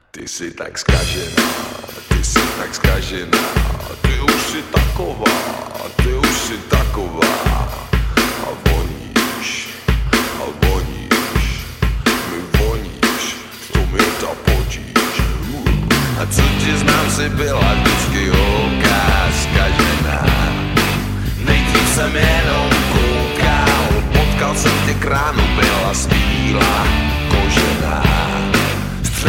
Ty jsi tak zkažená, ty jsi tak zkažená, ty už si taková, ty už si taková. A voníš, mi voníš, to mi ta potíž. A co ti znám, si byla vždycky holka zkažená. Nejdřív jsem jenom koukal, potkal jsem tě kránu, byla svíla kožená.